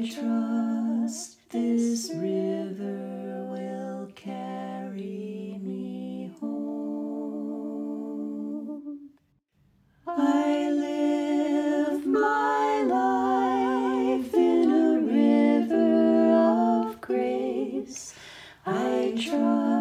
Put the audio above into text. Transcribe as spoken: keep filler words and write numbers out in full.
trust this river will carry me home. I live my life in a river of grace. I trust